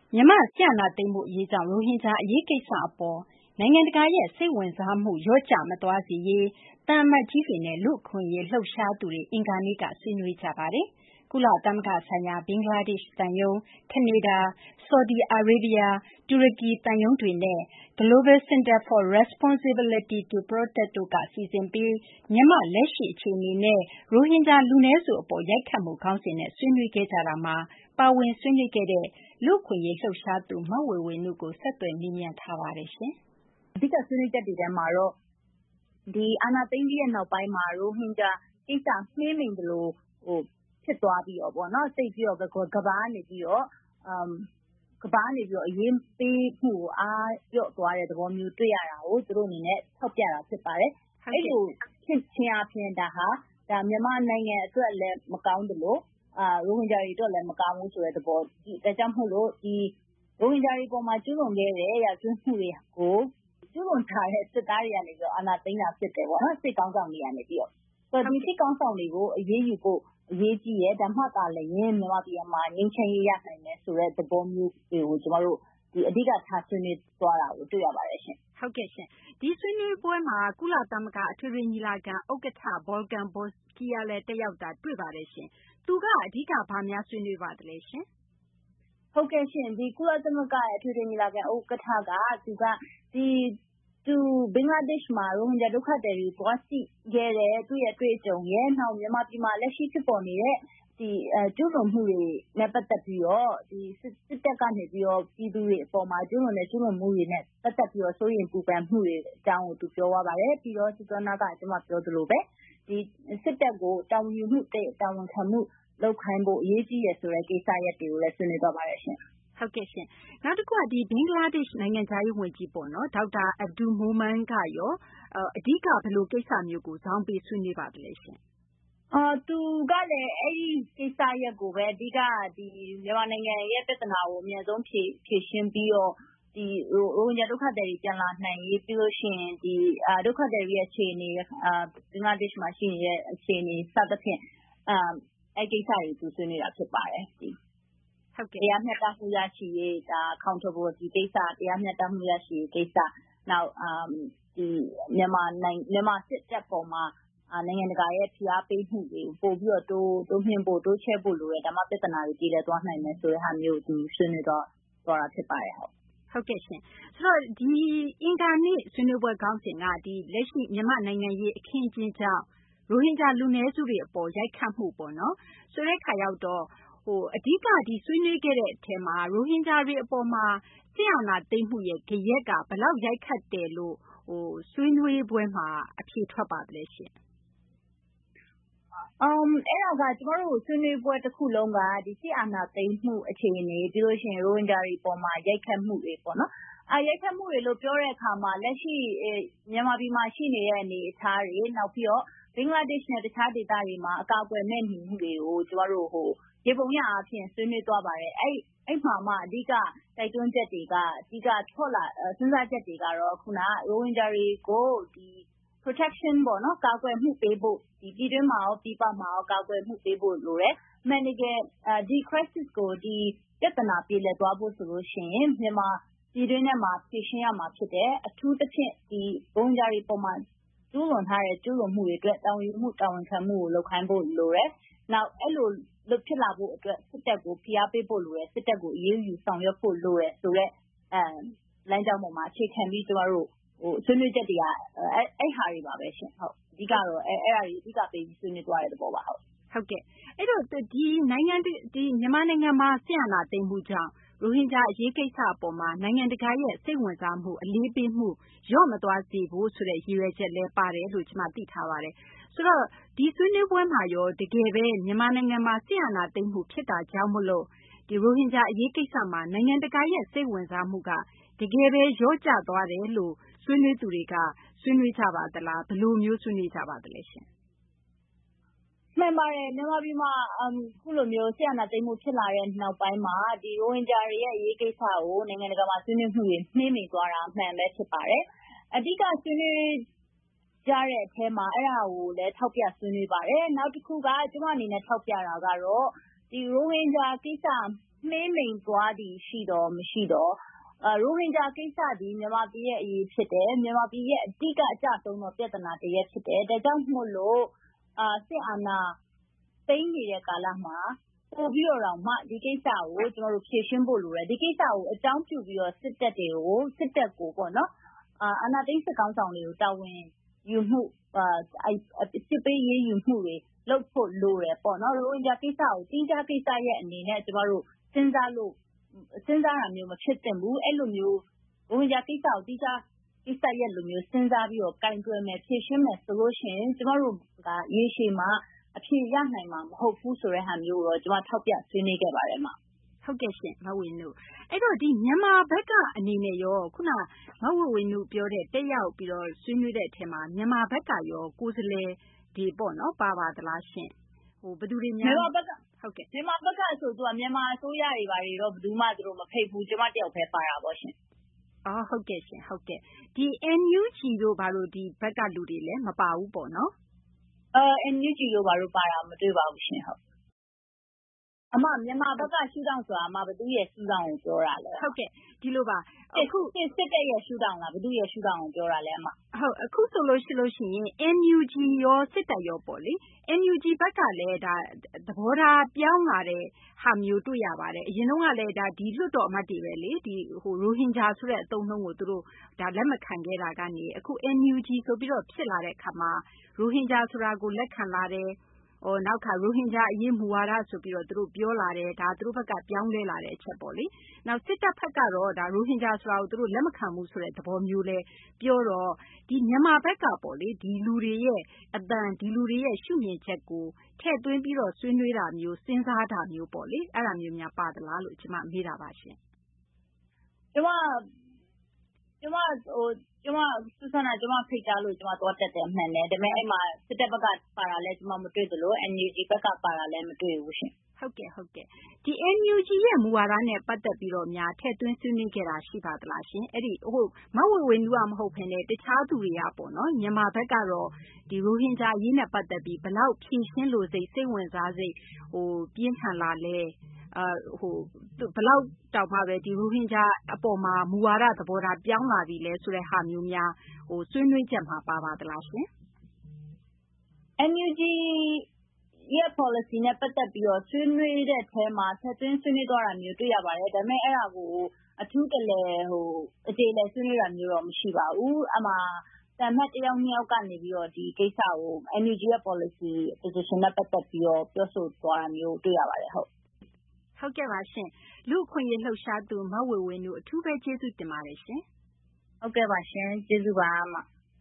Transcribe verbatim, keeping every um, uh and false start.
မြန်မာ့ဆရာနာသိမ်းမှုအရေးကြောင့်ရိုဟင်ဂျာအရေးကိစ္စအပေါ်နိုင်ငံတကာရဲ့စိတ်ဝင်စားမှုလျော့ကျမသွားစေရေးသံအမတ်ကြီးတွေနဲ့လူ့အခွင့်အရေးလှုပ်ရှားသူတွေအင်္ဂါနေ့ကဆွေးနွေးကြပါတယ်။ကုလသမဂ္ဂဆိုင်ရာဘင်္ဂလားဒေ့ရှ်သံရုံး၊ကနေဒါ၊ဆော်ဒီအာရေးဗျ၊တူရကီသံရုံးတွေနဲ့ Global Center for Responsibility to Protect တို့ကစီစဉ်ပြီးမြန်မာ့လက်ရှိအခြေအနေနဲ့ရိုဟင်ဂျာလူနည်းစုအပေါ်ရိုက်ခတ်မှုခေါင်းစဉ်နဲ့ဆွေးနွေးခဲ့ကြတာမှာပါဝင်ဆွေးနွေးခဲ့တဲ့လူ့အခွင့်အရေးလှုပ်ရှားသူမဝေဝေနုကိုဆက်သွယ်မေးမြန်းထားပါတယ်ရှင်။အဓိကဆွေးနွေးချက်တွေထဲမှာတော့ဒီအာဏာသိမ်းပြီးတဲ့နောက်ပိုင်းမှာရိုဟင်ဂျာကိစ္စမှေးမိန်တယ်လို့ဟိုဖြစ်သွားပြီးတော့ပေါ့နော်စိတ်ပြီးတော့ကဘာကနေပြီးတော့အမ်ကဘာနေပြီးတော့အရင်ပေးမှုအားပြော့သွားတဲ့သဘောမျိုးတွေ့ရတာကိုသူတို့အနေနဲ့ထောက်ပြတာဖြစ်ပါတယ်။အဲ့လိုဖြစ်ချင်းအဖြစ်ဒါဟာဒါမြန်မာနိုင်ငံအတွက်လည်းမကောင်းတယ်လို့အာရိုဟင်ဂျာတွေအတွက်လည်းမကောင်းဘူးဆိုတဲ့သဘောဒီဒါကြောင့်မို့လို့ဒီရိုဟင်ဂျာတွေပေါ်မှာကျူးလွန်ခဲ့တဲ့ရာဇဝတ်မှုတွေကိုကျူးလွန်ထားတဲ့စစ်သားတွေကနေပြီးတော့အာဏာသိမ်းတာဖြစ်တယ်ပေါ့နော်စစ်ကောင်းဆောင်တွေကနေပြီးတော့ဆိုတော့ဒီစစ်ကောင်းဆောင်တွေကိုအရေးယူဖို့အရေးကြီးရဲ့ဓမ္မတာလည်းရင်းမြန်မာပြည်မှာငြိမ်းချမ်းရေးရနိုင်တယ်ဆိုတဲ့သဘောမျိုးတွေကိုကျွန်တော်တို့ဒီအဓိကထားဆွေးနွေးသွားတာကိုတွေ့ရပါတယ်ရှင်ဟုတ်ကဲ့ရှင်ဒီဆွေးနွေးပွဲမှာကုလသမဂ္ဂအထွေထွေညီလာခံဥက္ကဋ္ဌဘော်လကန်ဘော့စကီယာလည်းတက်ရောက်တာတွေ့ပါတယ်ရှင်သူကအဓိကဘာများဆွေးနွေးပါသလဲရှင်ဟုတ်ကဲ့ရှင်ဒီကုလသမဂ္ဂရဲ့အထွေထွေညီလာခံဥက္ကဋ္ဌကသူကဒီသူဘင်္ဂလားဒေ့ရှ်မှာရိုဟင်ဂျာဒုက္ခသည်တွေတွားစီခဲ့တဲ့သူ့ရဲ့တွေ့အကြုံရဲ့နောက်မြန်မာပြည်မှာလက်ရှိဖြစ်ပေါ်နေတဲ့ဒီအဲကျူးလွန်မှုတွေနဲ့ပတ်သက်ပြီးတော့ဒီစစ်တပ်ကနေပြီးတော့ပြည်သူတွေအပေါ်မှာကျူးလွန်တဲ့ကျူးလွန်မှုတွေနဲ့ပတ်သက်ပြီးတော့စိုးရိမ်ပူပန်မှုတွေအကြောင်းကိုသူပြောသွားပါတယ်ပြီးတော့စစ်တော်နာကကျွန်မပြောသလိုပဲဒီစစ်တပ်ကိုတောင်းယူမှုတဲ့တာဝန်ခံမှုလောက်ခိုင်းဖို့အရေးကြီးရဆိုတဲ့ကိစ္စရပ်တွေကိုလည်းဆွေးနွေးသွားပါတယ်ရှင်ဟုတ်ကဲ့ရှင်နောက်တစ်ခုကဒီဘင်္ဂလားဒေ့ရှ်နိုင်ငံသားရေးဝန်ကြီးပေါ့နော်ဒေါက်တာအဗ္ဒူမိုမန်ကရောအဓိကဘယ်လိုကိစ္စမျိုးကိုဇောင်းပေးဆွေးနွေးပါသလဲရှင်အာသူကလည်းအဲ့ဒီကိစ္စရက်ကိုပဲအဓိကဒီမြန်မာနိုင်ငံရဲ့ပြဿနာကိုအများဆုံးဖြေဖြေရှင်းပြီးတော့ဒီရိုဟင်ဂျာဒုက္ခသည်တွေပြန်လာနိုင်ရေးပြီးလို့ရှိရင်ဒီအာဒုက္ခသည်တွေရဲ့အခြေအနေအာဘင်္ဂလားဒေ့ရှ်မှာရှိနေတဲ့အခြေအနေစသဖြင့်အာအဲ့ကိစ္စတွေသူဆွေးနွေးတာဖြစ်ပါတယ်ဒီဟုတ်ကဲ့တရားမျှတမှုရရှိရေးဒါ accountability ကိစ္စတရားမျှတမှုရရှိရေးကိစ္စနောက်အာဒီမြန်မာနိုင်ငံမြန်မာစစ်တပ်ပေါ်မှာနိုင်ငံတကာရဲ့ဖိအားပေးမှုတွေကိုပို့ပြီးတော့တိုးတိုးမြှင့်ဖို့တိုးချဲ့ဖို့လိုတဲ့ဓမ္မပြဿနာတွေပြည်လည်သွားနိုင်မယ်ဆိုတဲ့ဟာမျိုးသူဆွေးနွေးတော့သွားတာဖြစ်ပါတယ်ဟုတ်ဟုတ်ကဲ့ရှင်ဆိုတော့ဒီအင်္ဂါနေ့ဆွေးနွေးပွဲခေါင်းစဉ်ကဒီလက်ရှိမြန်မာနိုင်ငံရေးအခင်းအကျင်းကြောင့်ရိုဟင်ဂျာလူနည်းစုတွေအပေါ်ရိုက်ခတ်မှုပေါ့နော်ဆိုတဲ့ခါရောက်တော့ဟိုအဓိကဒီဆွေးနွေးခဲ့တဲ့အထက်မှာရိုဟင်ဂျာတွေအပေါ်မှာဆရာနာသိမ်းမှုရဲ့ကြရက်ကဘယ်လောက်ရိုက်ခတ်တယ်လို့ဟိုဆွေးနွေးပွဲမှာအဖြေထွက်ပါသလဲရှင်အမ်အဲ့ဒါကကျမတို့ဆွေးနွေးပွဲတစ်ခုလုံးကဒီစစ်အာဏာသိမ်းမှုအခြေအနေပြီးလို့ရှိရင်ရိုဟင်ဂျာတွေပေါ်မှာရိုက်ခတ်မှုတွေပေါ့နော်အဲရိုက်ခတ်မှုတွေလို့ပြောတဲ့အခါမှာလက်ရှိမြန်မာပြည်မှာရှိနေတဲ့အနေအထားတွေနောက်ပြီးတော့ဘင်္ဂလားဒေ့ရှ်နဲ့တခြားဒေသတွေမှာအကာအကွယ်မဲ့နေမှုတွေကိုကျမတို့ဟိုရေပုံရအဖြစ်ဆွေးနွေးသွားပါတယ်အဲ့အဲ့မှာမှအဓိကတိုက်တွန်းချက်တွေကအဓိကထွက်လာစဉ်းစားချက်တွေကတော့ခုနရိုဟင်ဂျာတွေကိုဒီ protection ပေါ့နော်ကာကွယ်မှုပေးဖို့ဒီပြည်တွင်းမှာရောပြည်ပမှာရောကာကွယ်မှုပေးဖို့လိုတယ်။မှန်တကယ်ဒီ crisis ကိုဒီပြဿနာပြည်လည်သွားဖို့ဆိုလို့ရှိရင်မြန်မာပြည်တွင်းထဲမှာဖြေရှင်းရမှာဖြစ်တယ်။အထူးသဖြင့်ဒီဘုံကြားတွေပုံမှန်ကျူးလွန်ထားတဲ့ကျူးလွန်မှုတွေအတွက်တာဝန်ယူမှုတာဝန်ခံမှုကိုလုပ်ခိုင်းဖို့လိုတယ်။နောက်အဲ့လိုလုပ်ဖြစ်လာဖို့အတွက်စစ်တပ်ကိုဖိအားပေးဖို့လိုတယ်။စစ်တပ်ကိုအရေးယူဆောင်ရွက်ဖို့လိုတယ်ဆိုတော့အဲလမ်းကြောင်းပေါ်မှာအခြေခံပြီးကျမတို့ဟိုဆွေးနွေးချက်တွေကအဲအဲ့ဟာတွေပါပဲရှင်ဟုတ်အဓိကတော့အဲအဲ့ဒါတွေအဓိကပေးပြီးဆွေးနွေးသွားတဲ့သဘောပါဟုတ်ဟုတ်ကဲ့အဲ့တော့ဒီနိုင်ငံဒီမြန်မာနိုင်ငံမှာဆရာနာသိမ်းမှုကြောင့်ရိုဟင်ဂျာအရေးကိစ္စအပေါ်မှာနိုင်ငံတကာရဲ့စိတ်ဝင်စားမှုအလေးပေးမှုလျော့မသွားစေဖို့ဆိုတဲ့ရည်ရွယ်ချက်လည်းပါတယ်လို့ကျွန်မသိထားပါတယ်ဆိုတော့ဒီဆွေးနွေးပွဲမှာရောတကယ်ပဲမြန်မာနိုင်ငံမှာဆရာနာသိမ်းမှုဖြစ်တာကြောင့်မလို့ဒီရိုဟင်ဂျာအရေးကိစ္စမှာနိုင်ငံတကာရဲ့စိတ်ဝင်စားမှုကတကယ်ပဲလျော့ကျသွားတယ်လို့ဆွေးနွေးသူတွေကဆွေးနွေးကြပါသလားဘယ်လိုမျိုးဆွေးနွေးကြပါသလဲရှင်မှန်ပါတယ်မြန်မာပြည်မှာအခုလိုမျိုးဆရာနာသိမ်းမှုဖြစ်လာတဲ့နောက်ပိုင်းမှာဒီရိုဟင်ဂျာတွေရဲ့အရေးကိစ္စကိုနိုင်ငံတကာမှာဆွေးနွေးမှုတွေနှိမ့်မိသွားတာအမှန်ပဲဖြစ်ပါတယ်အဓိကဆွေးနွေးကြတဲ့အထဲမှာအဲ့ဒါကိုလည်းထောက်ပြဆွေးနွေးပါတယ်နောက်တစ်ခုကကျွန်မအနေနဲ့ထောက်ပြတာကတော့ဒီရိုဟင်ဂျာကိစ္စမှေးမိန်သွားသည်ရှိတော့မရှိတော့ရိုဟင်ဂျာကိစ္စသည်မြန်မာပြည်ရဲ့အရေးဖြစ်တယ်မြန်မာပြည်ရဲ့အဓိကအကျဆုံးသောပြဿနာတစ်ရပ်ဖြစ်တယ်ဒါကြောင့်မို့လို့စစ်အာဏာသိမ်းနေတဲ့ကာလမှာပို့ပြီးတော့မှဒီကိစ္စကိုကျွန်တော်တို့ဖြေရှင်းဖို့လိုတယ်ဒီကိစ္စကိုအကြောင်းပြုပြီးတော့စစ်တပ်တွေကိုစစ်တပ်ကိုပေါ့နော်အာဏာသိမ်းစစ်ကောင်ဆောင်တွေကိုတာဝန်ယူမှုအစစ်ပေးရေးယူမှုတွေလုပ်ဖို့လိုတယ်ပေါ့နော်ရိုဟင်ဂျာကိစ္စကိုတင်းကြပ်ကိစ္စရဲ့အနေနဲ့ကျွန်တော်တို့စဉ်းစားလို့စဉ်းစားတာမျိုးမဖြစ်သင့်ဘူးအဲ့လိုမျိုးရိုဟင်ဂျာကိစ္စကိုတင်းကြပ်ကိစ္စရဲ့လိုမျိုးစဉ်းစားပြီးတော့ကင်တွယ်မယ်ဖြေရှင်းမယ်ဆိုလို့ရှိရင်ကျွန်တော်တို့ကရေရှည်မှာအဖြေရနိုင်မှာမဟုတ်ဘူးဆိုတဲ့ဟာမျိုးတော့ကျွန်မထောက်ပြဆွေးနွေးခဲ့ပါတယ်မှာဟုတ်ကဲ့ရှင်မဝေနုအဲ့တော့ဒီမြန်မာဘက်ကအနေနဲ့ရောခုနမဝေဝေနုပြောတဲ့တက်ရောက်ပြီးတော့ဆွေးနွေးတဲ့အထက်မှာမြန်မာဘက်ကရောကိုယ်စားလှယ်ဒီပေါ့နော်ပါပါသလားရှင်ဟိုဘယ်သူတွေများမြန်မာဘက်ကဟုတ်ကဲ့မြန်မာဘက်ကဆိုသူကမြန်မာအစိုးရတွေဘာတွေတော့ဘယ်သူမှသူတို့မဖိတ်ဘူးကျွန်မတယောက်ပဲပါတာပေါ့ရှင်အော်ဟုတ်ကဲ့ရှင်ဟုတ်ကဲ့ဒီ N U G တို့ဘာလို့ဒီဘက်ကလူတွေလည်းမပါဘူးပေါ့နော်အဲ N U G တို့ဘာလို့ပါတာမတွေ့ပါဘူးရှင်ဟုတ်အမမြန်မာဘက်ကရှုထောင့်ဆိုတာအမဘသူရဲ့ရှုထောင့်ကိုပြောတာလဲဟုတ်ကဲ့ဒီလိုပါအခုစစ်တပ်ရဲ့ရှုထောင့်လားဘသူရဲ့ရှုထောင့်ကိုပြောတာလဲအမဟုတ်အခုဆိုလို့ရှိလို့ရှိရင် N U G ရောစစ်တပ်ရောပေါ့လေ N U G ဘက်ကလည်းဒါသဘောထားပြောင်းလာတဲ့ဟာမျိုးတွေ့ရပါတယ်အရင်တော့ကလည်းဒါဒီလွတ်တော်အမတ်တွေပဲလေဒီဟိုရိုဟင်ဂျာဆိုတဲ့အသုံးအနှုန်းကိုသူတို့ဒါလက်မခံခဲ့တာကနေအခု N U G ဆိုပြီးတော့ဖြစ်လာတဲ့အခါမှာရိုဟင်ဂျာဆိုတာကိုလက်ခံလာတယ်ဟိုနောက်ခါရိုဟင်ဂျာအရေးမူဝါဒဆိုပြီးတော့သူတို့ပြောလာတယ်ဒါသူတို့ဘက်ကပြောင်းလဲလာတဲ့အချက်ပေါ့လေနောက်စစ်တပ်ဘက်ကတော့ဒါရိုဟင်ဂျာဆိုတာကိုသူတို့လက်မခံဘူးဆိုတဲ့သဘောမျိုးလဲပြောတော့ဒီမြန်မာဘက်ကပေါ့လေဒီလူတွေရဲ့အတန်ဒီလူတွေရဲ့ရှုမြင်ချက်ကိုထည့်သွင်းပြီးတော့ဆွေးနွေးတာမျိုးစဉ်းစားတာမျိုးပေါ့လေအဲ့ဒါမျိုးများပါသလားလို့ကျွန်မမေးတာပါရှင်ကျွန်မကျွန်မဟိုကျွန်မစစနာကျွန်မဖိတ်ကြားလို့ကျွန်မသွားတက်တယ်မှန်တယ်ဒါပေမဲ့အဲ့မှာစစ်တပ်ဘက်ကပါတာလဲကျွန်မမတွေ့သလို N U G ဘက်ကပါတာလဲမတွေ့ဘူးရှင်ဟုတ်ကဲ့ဟုတ်ကဲ့ဒီ N U G ရဲ့မူဝါဒနဲ့ပတ်သက်ပြီးတော့များထည့်သွင်းဆွေးနွေးခဲ့တာရှိပါသလားရှင်အဲ့ဒီဟိုမဝေဝေနူကမဟုတ်ဘဲနဲ့တခြားသူတွေကပေါ့နော်မြန်မာဘက်ကတော့ဒီရိုဟင်ဂျာအရေးနဲ့ပတ်သက်ပြီးဘလောက်ဖြည့်ရှင်းလို့စိတ်စိတ်ဝင်စားစိတ်ဟိုပြင်းထန်လာလဲအာဟိုဘလောက်တောင်မှပဲဒီရိုဟင်ဂျာအပေါ်မှာမူဝါဒသဘောထားပြောင်းလာပြီလဲဆိုတဲ့ဟာမျိုးများဟိုဆွေးနွေးချက်မှာပါပါသလားရှင် N U G ရဲ့ policy နဲ့ပတ်သက်ပြီးတော့ဆွေးနွေးတဲ့ထဲမှာဆက်သွင်းဆွေးနွေးသွားတာမျိုးတွေ့ရပါတယ်ဒါပေမဲ့အဲ့ဒါကိုအထူးတလဲဟိုအကျေလဲဆွေးနွေးတာမျိုးတော့မရှိပါဘူးအမှတမတ်တယောက်နှစ်ယောက်ကနေပြီးတော့ဒီကိစ္စကို N U G ရဲ့ policy position နဲ့ပတ်သက်ပြီးတော့ပြောဆိုသွားတာမျိုးတွေ့ရပါတယ်ဟုတ်ဟုတ်ကဲ့ပါရှင်လူခွင့်ရေးလှုပ်ရှားသူမဝေဝေနုအထူးပဲကျေးဇူးတင်ပါတယ်ရှင်ဟုတ်ကဲ့ပါရှင်ကျေးဇူးပါအမ